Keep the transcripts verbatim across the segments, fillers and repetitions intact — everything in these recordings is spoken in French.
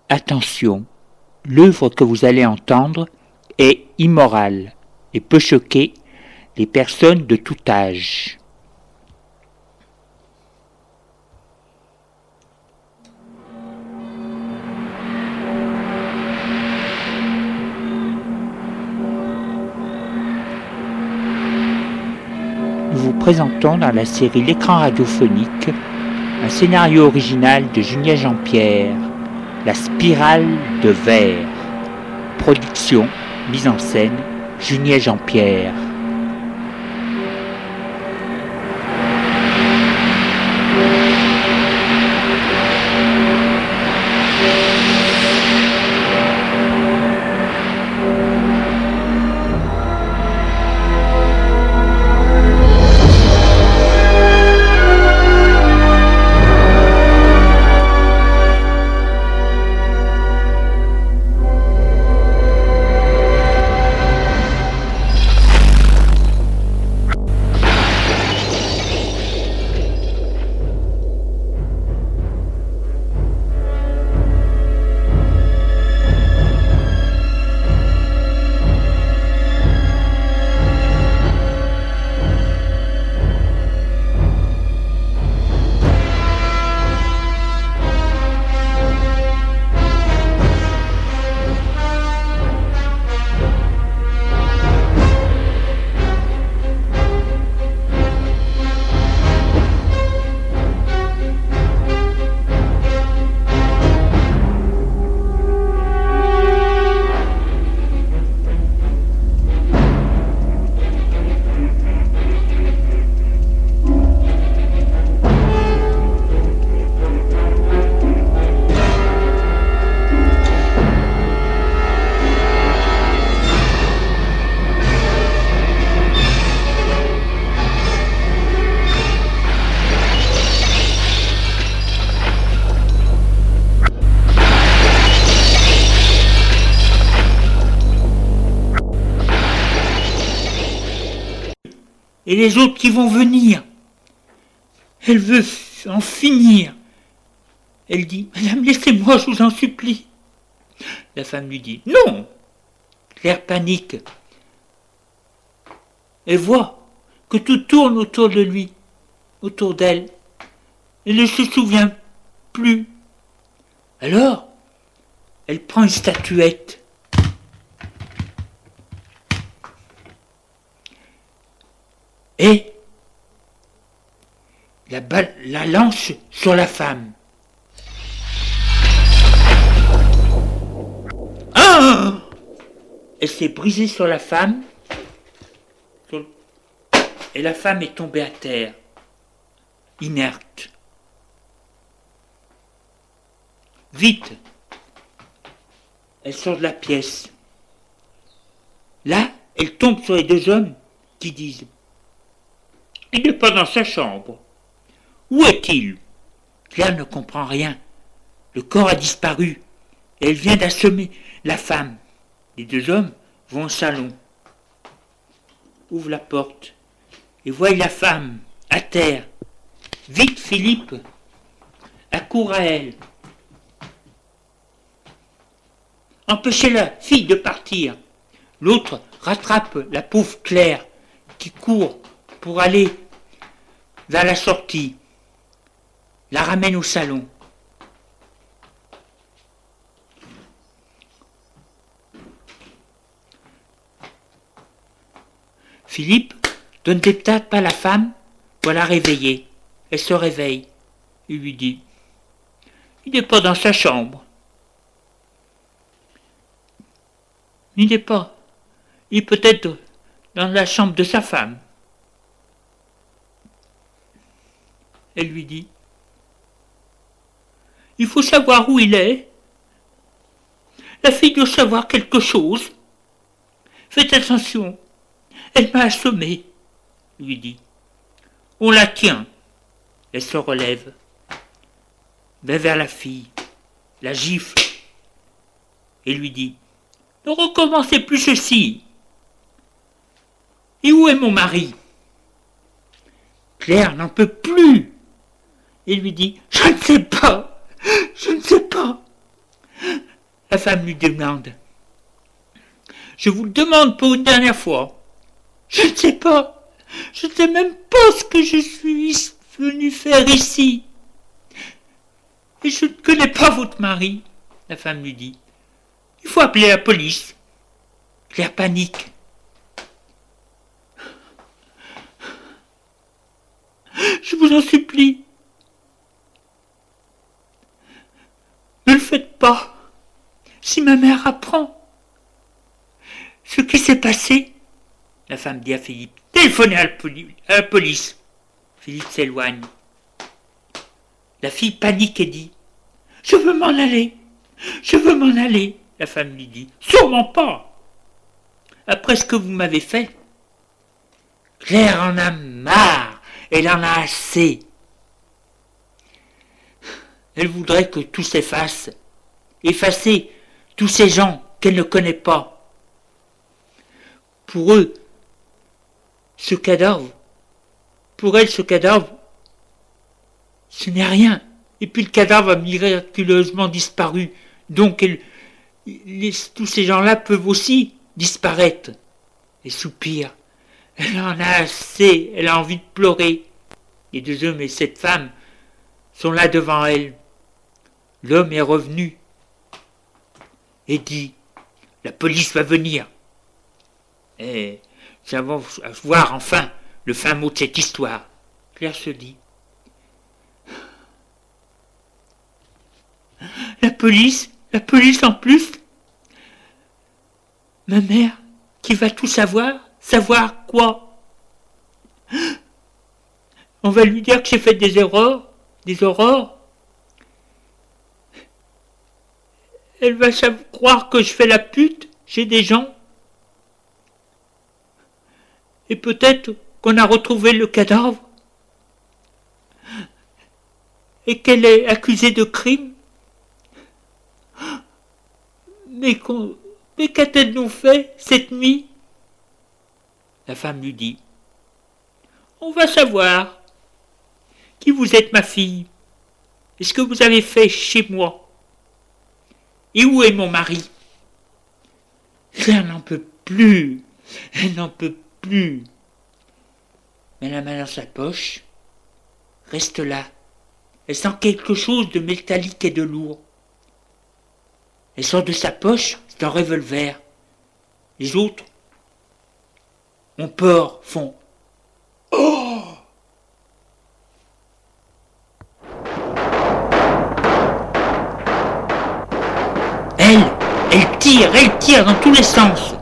Attention, l'œuvre que vous allez entendre est immorale et peut choquer les personnes de tout âge. Nous vous présentons dans la série L'écran radiophonique un scénario original de Julien Jean-Pierre, La spirale de verre. Production, mise en scène, Julien Jean-Pierre. Et les autres qui vont venir. Elle veut en finir. Elle dit, « Madame, laissez-moi, je vous en supplie. » La femme lui dit, « Non !» Claire panique. Elle voit que tout tourne autour de lui, autour d'elle. Elle ne se souvient plus. Alors, elle prend une statuette. Et la, balle, la lance sur la femme. Ah! Elle s'est brisée sur la femme et la femme est tombée à terre, inerte. Vite! Elle sort de la pièce. Là, elle tombe sur les deux hommes qui disent: « Il n'est pas dans sa chambre. Où est-il » Claire ne comprend rien. Le corps a disparu et elle vient d'assommer la femme. Les deux hommes vont au salon, ouvrent la porte et voient la femme à terre. Vite, Philippe accourt à elle. Empêchez-la, fille, de partir. L'autre rattrape la pauvre Claire qui court pour aller vers la sortie, la ramène au salon. Philippe donne des tapes à la femme pour la réveiller. Elle se réveille. Il lui dit: « Il n'est pas dans sa chambre. Il n'est pas. Il est peut-être dans la chambre de sa femme. » Elle lui dit: « Il faut savoir où il est. La fille doit savoir quelque chose. Faites attention. Elle m'a assommé. » lui dit. On la tient. Elle se relève. Va vers la fille, la gifle et lui dit: « Ne recommencez plus ceci. Et où est mon mari ?» Claire n'en peut plus et lui dit: « Je ne sais pas, je ne sais pas. La femme lui demande. Je vous le demande pour une dernière fois. Je ne sais pas. Je ne sais même pas ce que je suis venu faire ici. Et je ne connais pas votre mari. La femme lui dit. Il faut appeler la police. Claire panique. Je vous en supplie. Ne le faites pas. Si ma mère apprend ce qui s'est passé, la femme dit à Philippe, téléphonez à la, poli- à la police. Philippe s'éloigne. La fille panique et dit, je veux m'en aller. Je veux m'en aller. La femme lui dit, sûrement pas. Après ce que vous m'avez fait, Claire en a marre. Elle en a assez. Elle voudrait que tout s'efface. Effacer tous ces gens qu'elle ne connaît pas. Pour eux, ce cadavre, pour elle, ce cadavre, ce n'est rien. Et puis le cadavre a miraculeusement disparu. Donc elle, les, tous ces gens-là peuvent aussi disparaître. Et soupire. Elle en a assez, elle a envie de pleurer. Les deux hommes et cette femme sont là devant elle. L'homme est revenu et dit, la police va venir. Et nous allons voir enfin le fin mot de cette histoire. Claire se dit, la police, la police en plus, ma mère qui va tout savoir, savoir quoi? On va lui dire que j'ai fait des erreurs, des aurores. Elle va croire que je fais la pute chez des gens. Et peut-être qu'on a retrouvé le cadavre. Et qu'elle est accusée de crime. Mais, qu'on, mais qu'a-t-elle nous fait cette nuit? La femme lui dit, on va savoir qui vous êtes, ma fille, et ce que vous avez fait chez moi. Et où est mon mari? Elle n'en peut plus, elle n'en peut plus. Mais la main dans sa poche, reste là. Elle sent quelque chose de métallique et de lourd. Elle sort de sa poche, c'est un revolver. Les autres ont peur, font « Oh !» Elle, elle tire, elle tire dans tous les sens.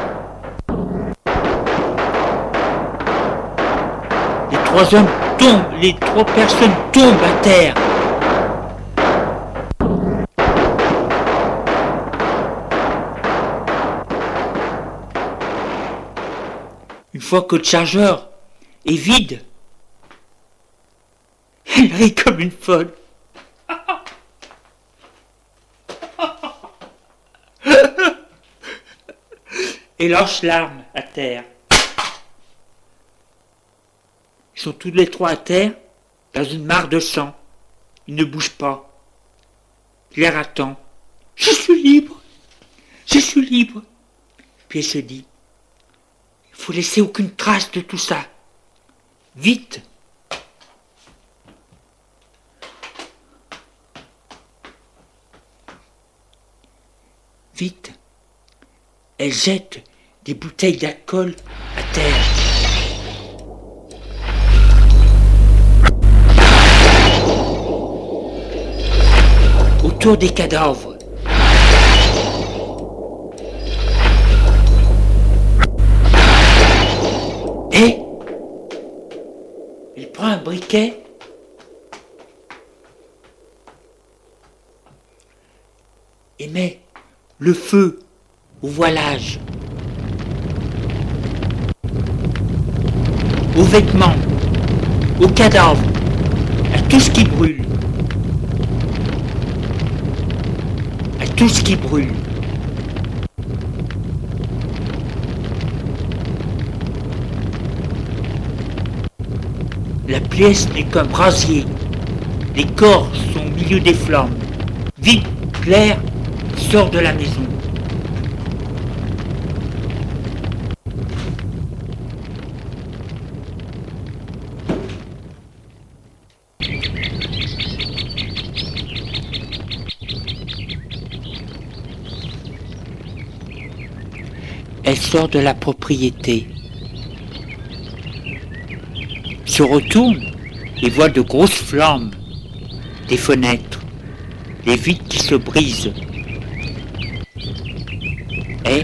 Les trois hommes tombent, les trois personnes tombent à terre. Une fois que le chargeur est vide, elle rit comme une folle. Et lâche l'arme à terre. Ils sont tous les trois à terre, dans une mare de sang. Ils ne bougent pas. Claire attend. Je suis libre. Je suis libre. Puis elle se dit, il faut laisser aucune trace de tout ça. Vite. Vite. Elle jette des bouteilles d'alcool à terre. Autour des cadavres. Et elle prend un briquet et met le feu au voilage, aux vêtements, aux cadavres, à tout ce qui brûle. À tout ce qui brûle. La pièce n'est qu'un brasier. Les corps sont au milieu des flammes. Vite, Claire, sort de la maison. Elle sort de la propriété, se retourne et voit de grosses flammes, des fenêtres, des vitres qui se brisent. Et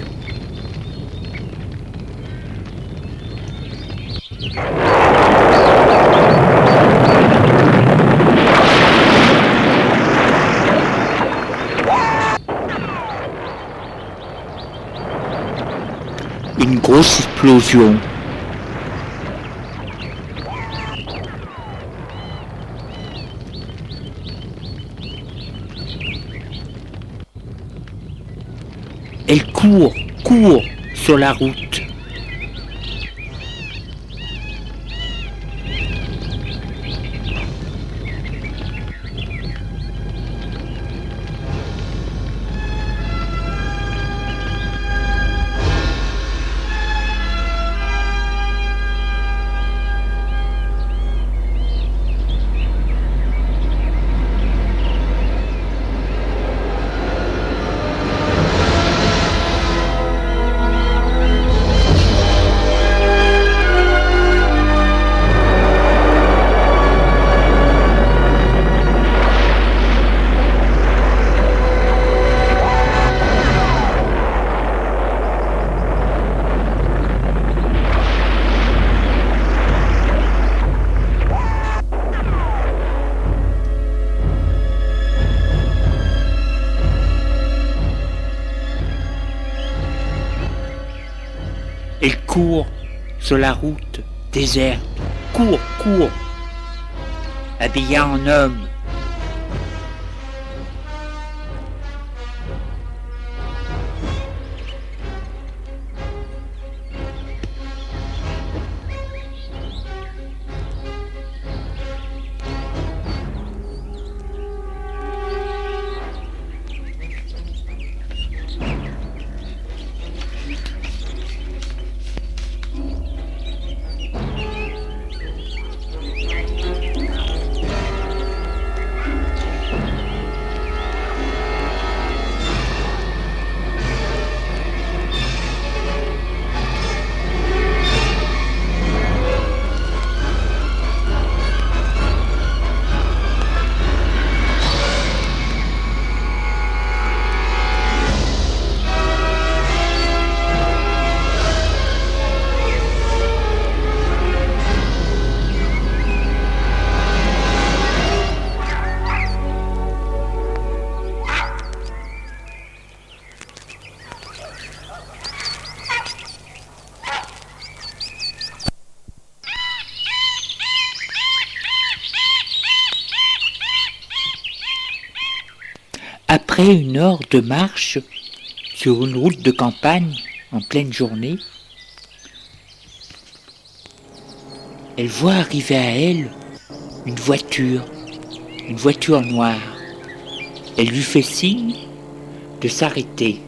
une grosse explosion. Elle court, court sur la route. Elle court sur la route déserte, court, court, habillée en homme. Après une heure de marche sur une route de campagne en pleine journée, elle voit arriver à elle une voiture, une voiture noire. Elle lui fait signe de s'arrêter.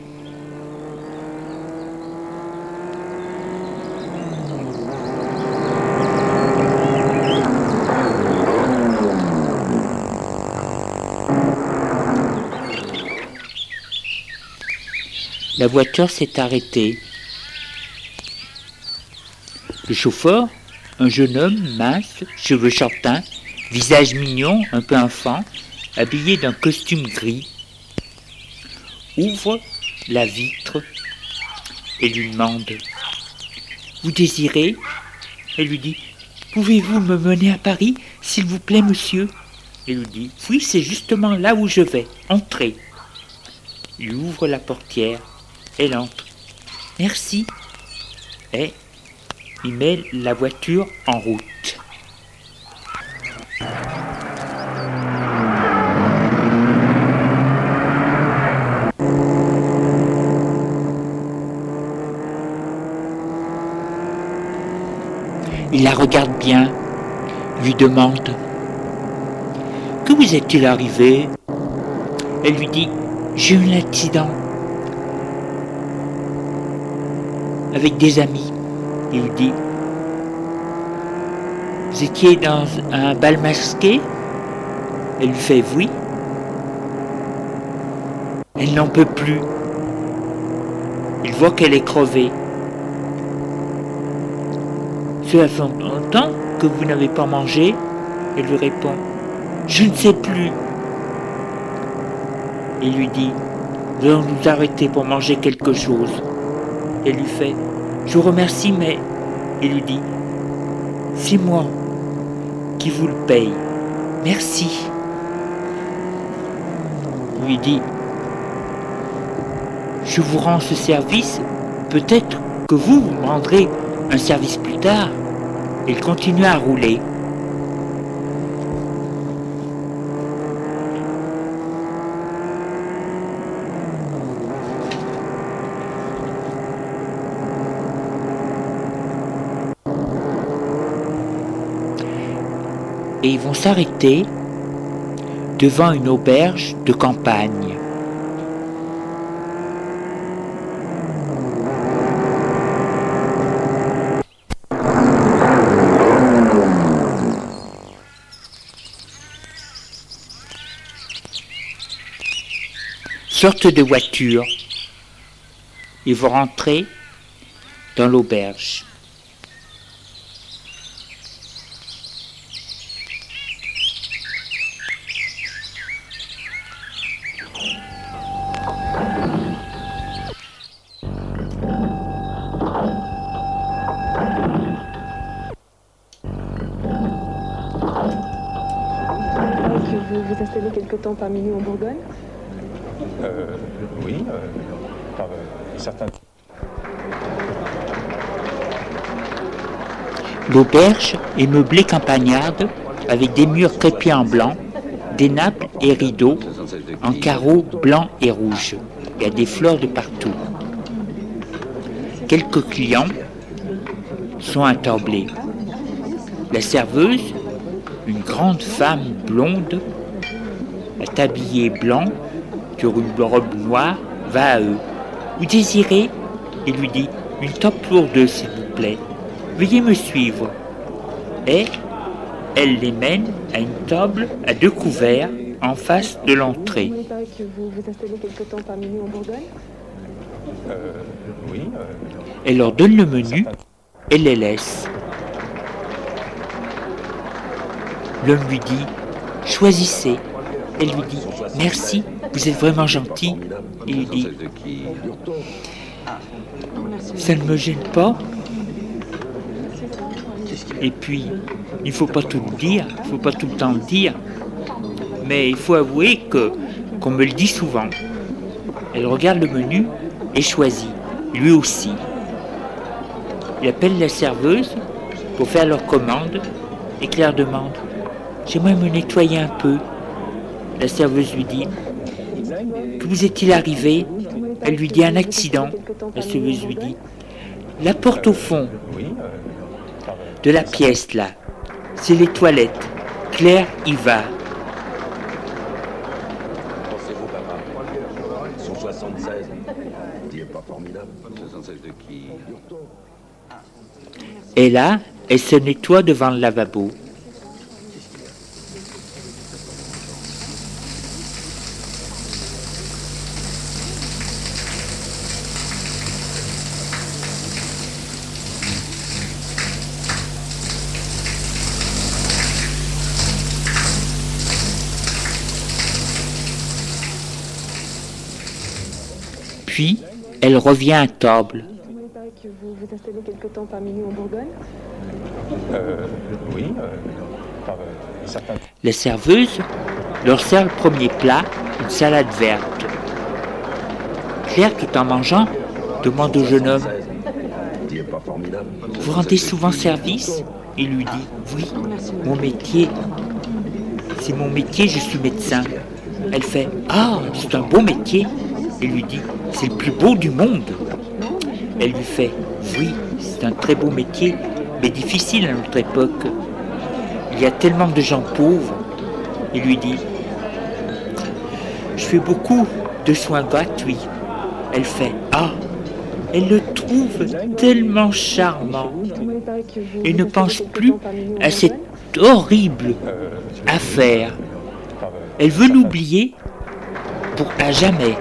La voiture s'est arrêtée. Le chauffeur, un jeune homme mince, cheveux châtains, visage mignon, un peu enfant, habillé d'un costume gris, ouvre la vitre et lui demande « Vous désirez ?» Elle lui dit « Pouvez-vous me mener à Paris, s'il vous plaît, monsieur ?» Elle lui dit « Oui, c'est justement là où je vais. Entrez. » Il ouvre la portière. Elle entre. « Merci. » Et il met la voiture en route. Il la regarde bien, lui demande « Que vous est-il arrivé ?» Elle lui dit « j'ai eu un accident avec des amis. Il lui dit, vous étiez dans un bal masqué? Elle lui fait oui. Elle n'en peut plus. Il voit qu'elle est crevée. Cela fait longtemps que vous n'avez pas mangé? Elle lui répond, je ne sais plus. Il lui dit, nous allons nous arrêter pour manger quelque chose. Elle lui fait, je vous remercie, mais... Il lui dit, c'est moi qui vous le paye. Merci. Il lui dit, je vous rends ce service, peut-être que vous, vous me rendrez un service plus tard. Il continue à rouler. Et ils vont s'arrêter devant une auberge de campagne. Sortent de voiture. Ils vont rentrer dans l'auberge. Vous vous installez quelque temps parmi nous en Bourgogne? Euh, oui, euh, par euh, certains... L'auberge est meublée campagnarde avec des murs crépus en blanc, des nappes et rideaux en carreaux blancs et rouges. Il y a des fleurs de partout. Quelques clients sont attablés. La serveuse, une grande femme blonde, habillée blanc, sur une robe noire, va à eux. Vous désirez? Il lui dit, une table pour deux, s'il vous plaît. Veuillez me suivre. Et elle les mène à une table à deux couverts en face de l'entrée. Il paraît que vous vous installez quelque temps parmi nous en Bourgogne? Euh, oui. Euh, Elle leur donne le menu et les laisse. L'homme lui dit, choisissez. Elle lui dit, merci, vous êtes vraiment gentil. Il lui dit, ça ne me gêne pas. Et puis, il ne faut pas tout le dire, il ne faut pas tout le temps le dire. Mais il faut avouer que, qu'on me le dit souvent. Elle regarde le menu et choisit, lui aussi. Il appelle la serveuse pour faire leur commande et Claire demande, j'aimerais me nettoyer un peu. La serveuse lui dit, que vous est-il arrivé? Elle lui dit, un accident. La serveuse lui dit, la porte au fond de la pièce là, c'est les toilettes. Claire y va. Pensez-vous, papa? Son soixante-seize. Il est pas formidable. soixante-seize de qui? Et là, elle se nettoie devant le lavabo. Puis, elle revient à table. Il paraît que vous vous installez quelque temps parmi nous en Bourgogne? Euh, oui, euh, par euh, certains... La serveuse leur sert le premier plat, une salade verte. Claire, tout en mangeant, demande au jeune homme, Il est pas formidable. vous rendez souvent service? Il lui dit, oui, mon métier, c'est mon métier, je suis médecin. Elle fait, ah, c'est un beau métier. Il lui dit, c'est le plus beau du monde. Elle lui fait, oui, c'est un très beau métier, mais difficile à notre époque. Il y a tellement de gens pauvres. Il lui dit, je fais beaucoup de soins gratuits. Elle fait ah. Elle le trouve tellement charmant et ne pense plus à cette horrible affaire. Elle veut l'oublier pour à jamais.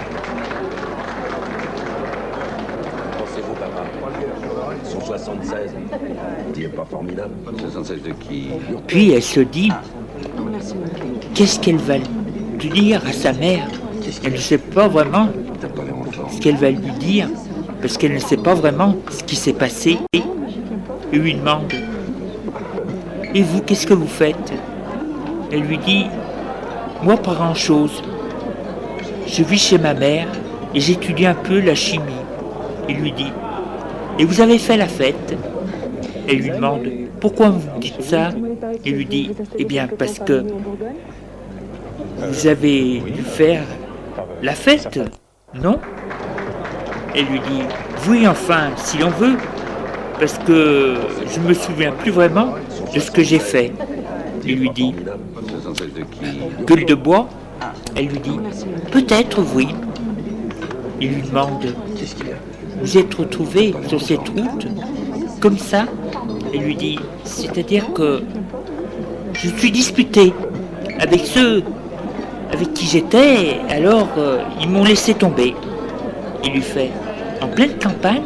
Pensez-vous, papa, son soixante-seize, il n'est pas formidable, soixante-seize de qui? Puis elle se dit, qu'est-ce qu'elle va dire à sa mère? Elle ne sait pas vraiment ce qu'elle va lui dire, parce qu'elle ne sait pas vraiment ce qui s'est passé. Et il lui demande, et vous, qu'est-ce que vous faites? Elle lui dit, moi pas grand-chose. Je vis chez ma mère et j'étudie un peu la chimie. Il lui dit, et vous avez fait la fête? Elle lui demande, pourquoi vous dites ça? Il lui dit, eh bien parce que vous avez dû faire la fête, non? Elle lui dit, oui enfin, si l'on veut, parce que je ne me souviens plus vraiment de ce que j'ai fait. Il lui dit, gueule de bois? Elle lui dit, peut-être oui. Il lui demande, vous êtes retrouvés sur cette route, comme ça? Elle lui dit, c'est-à-dire que je suis disputé avec ceux avec qui j'étais, alors euh, ils m'ont laissé tomber. Il lui fait, en pleine campagne?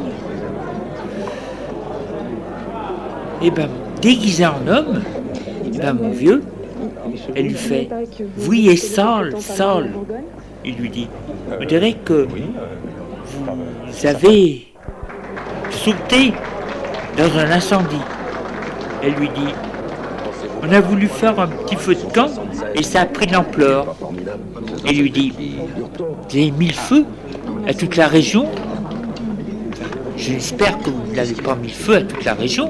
Eh ben, déguisé en homme, eh ben, mon vieux, elle lui fait, oui, et Saul, Saul. Il lui dit, on dirait que vous avez sauté dans un incendie. Elle lui dit, on a voulu faire un petit feu de camp et ça a pris de l'ampleur. Elle lui dit, vous avez mis le feu à toute la région? J'espère que vous n'avez pas mis le feu à toute la région.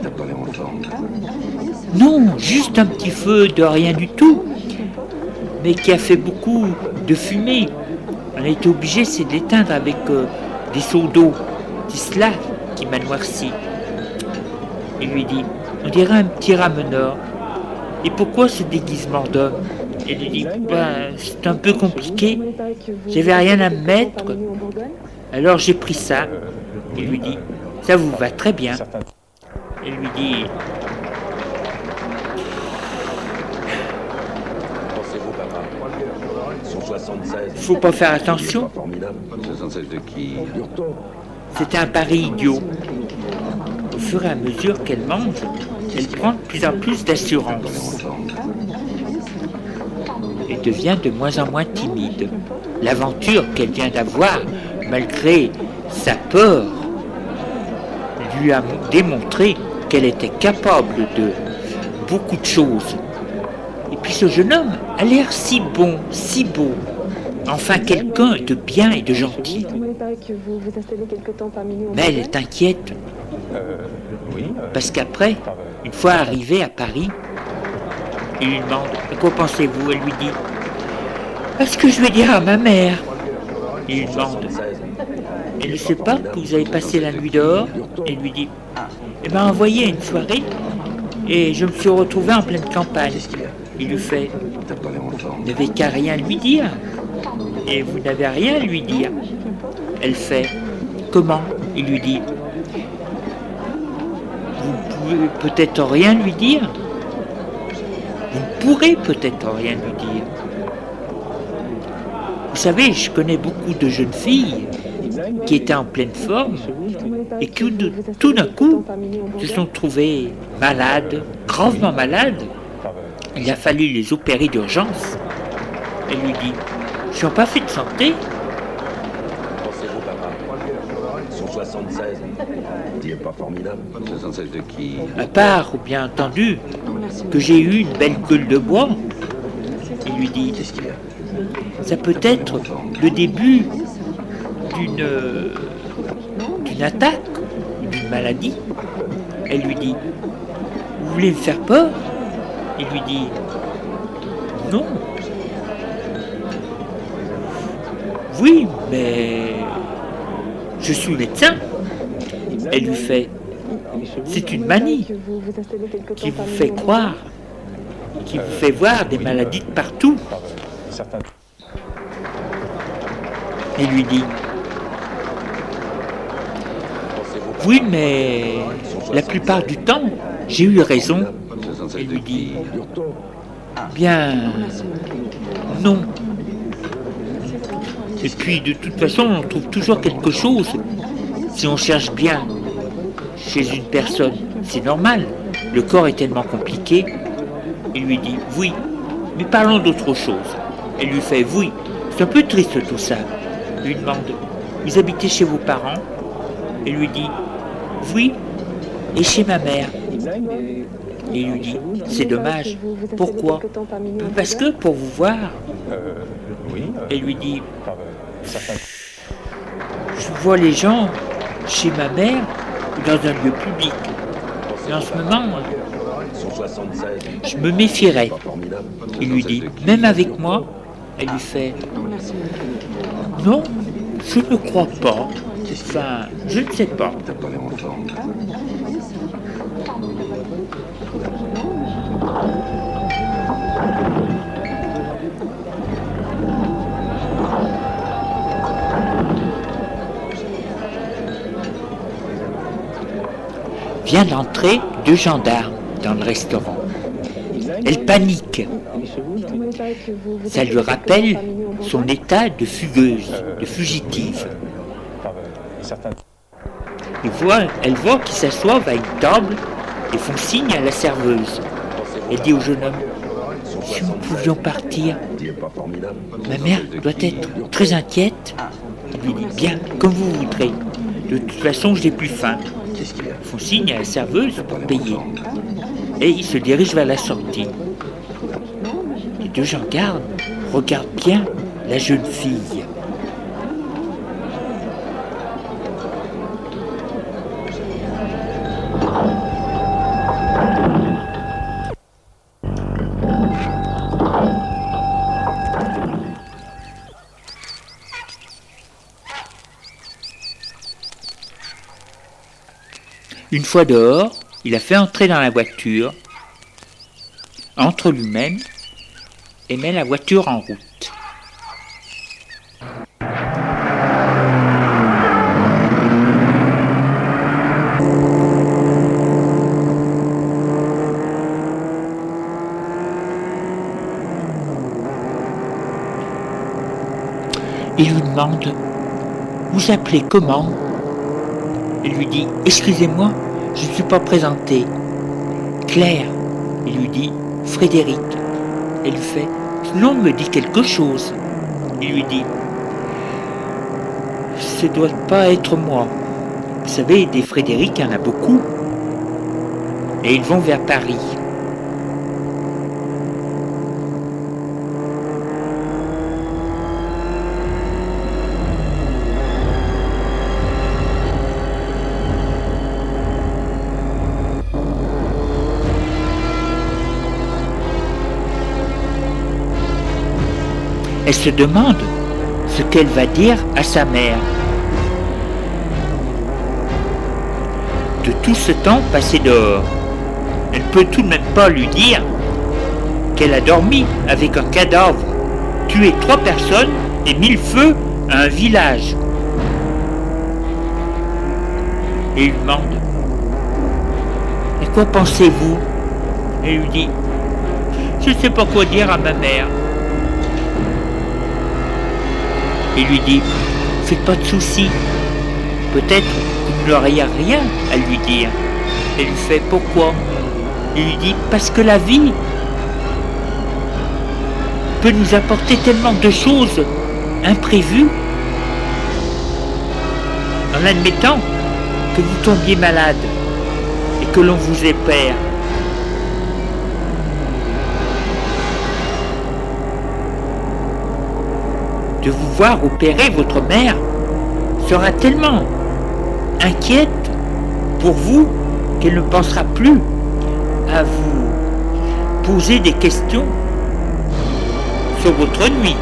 Non, juste un petit feu de rien du tout, mais qui a fait beaucoup de fumée. On a été obligé, c'est de l'éteindre avec euh, des seaux d'eau. C'est cela qui m'a noirci. Il lui dit, on dirait un petit rameneur. Et pourquoi ce déguisement d'homme? Elle lui dit, ben, c'est un peu compliqué, j'avais rien à me mettre, alors j'ai pris ça. Il lui dit, ça vous va très bien. Elle lui dit, faut pas faire attention. C'était un pari idiot. Au fur et à mesure qu'elle mange, elle prend de plus en plus d'assurance et devient de moins en moins timide. L'aventure qu'elle vient d'avoir, malgré sa peur, lui a démontré qu'elle était capable de beaucoup de choses. Et puis ce jeune homme a l'air si bon, si beau. Enfin quelqu'un de bien et de gentil. Mais elle est inquiète. Parce qu'après, une fois arrivée à Paris, il lui demande, quoi pensez-vous? Elle lui dit, est-ce que je vais dire à ma mère? Il lui demande, elle ne sait pas que vous avez passé la nuit dehors? Elle lui dit, elle m'a envoyé à une soirée et je me suis retrouvé en pleine campagne. Il lui fait, vous n'avez qu'à rien lui dire. Et vous n'avez rien à lui dire. Elle fait, comment? Il lui dit, vous ne pouvez peut-être rien lui dire. Vous ne pourrez peut-être rien lui dire. Vous savez, je connais beaucoup de jeunes filles qui étaient en pleine forme et qui tout d'un coup se sont trouvées malades, gravement malades. Il a fallu les opérer d'urgence. Elle lui dit, je suis en parfaite santé. Pensez-vous, papa, son soixante-seize, il n'est pas formidable, soixante-seize de qui? À part, bien entendu, que j'ai eu une belle gueule de bois. Il lui dit, Qu'est-ce qu'il y a? ça peut être le début d'une d'une attaque, d'une maladie. Elle lui dit, vous voulez me faire peur? Il lui dit, non. Oui, mais je suis médecin. Elle lui fait, c'est une manie qui vous fait croire, qui vous fait voir des maladies de partout. et lui dit « Oui, mais la plupart du temps, j'ai eu raison. » Elle lui dit « Bien, non. Et puis, de toute façon, on trouve toujours quelque chose si on cherche bien chez une personne. C'est normal, le corps est tellement compliqué. » Il lui dit « Oui, mais parlons d'autre chose. » Elle lui fait « Oui, c'est un peu triste tout ça. » Il lui demande « Vous habitez chez vos parents ?» Elle lui dit « Oui, et chez ma mère. » Et il lui dit « C'est dommage. Pourquoi ? Parce que pour vous voir. » Euh, oui. euh, Elle lui dit par, euh, certains- « Je vois les gens chez ma mère ou dans un lieu public. Et en ce moment, je me méfierais. » Il lui dit « Même avec moi ?» Elle lui fait « Non, je ne crois pas. Enfin, je ne sais pas. » T'as pas l'air en forme. Vient d'entrer deux gendarmes dans le restaurant. Elle panique. Ça lui rappelle son état de fugueuse, de fugitive. par, euh, certains- Il voit, elle voit qu'ils s'assoivent à une table et font signe à la serveuse. Elle dit au jeune homme « Si nous pouvions partir, ma mère doit être très inquiète. » Il lui dit « Bien, comme vous voudrez. De toute façon, je n'ai plus faim. » Ils font signe à la serveuse pour payer. Et ils se dirigent vers la sortie. Les deux gendarmes regardent bien la jeune fille. Une fois dehors, il a fait entrer dans la voiture, entre lui-même, et met la voiture en route. Il lui demande « Vous appelez comment ?» Il lui dit « Excusez-moi, je ne suis pas présenté. »« Claire ?» Il lui dit « Frédéric. » Elle lui fait « Ce nom me dit quelque chose. » Il lui dit « Ce ne doit pas être moi. Vous savez, des Frédéric, il y en a beaucoup. » Et ils vont vers Paris. Elle se demande ce qu'elle va dire à sa mère. De tout ce temps passé dehors, elle ne peut tout de même pas lui dire qu'elle a dormi avec un cadavre, tué trois personnes et mis le feu à un village. Et il demande « Et quoi pensez-vous » Elle lui dit « Je ne sais pas quoi dire à ma mère. » Il lui dit « Faites pas de soucis. Peut-être que vous n'auriez rien à lui dire. » Elle lui fait « Pourquoi ?» Il lui dit « Parce que la vie peut nous apporter tellement de choses imprévues. En admettant que vous tombiez malade et que l'on vous épère. De vous voir opérer votre mère sera tellement inquiète pour vous qu'elle ne pensera plus à vous poser des questions sur votre nuit.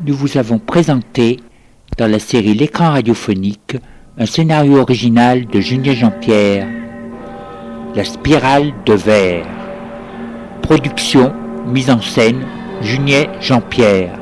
nous vous avons présenté, dans la série L'écran radiophonique, un scénario original de Junier Jean-Pierre, La spirale de verre. Production, mise en scène, Junier Jean-Pierre.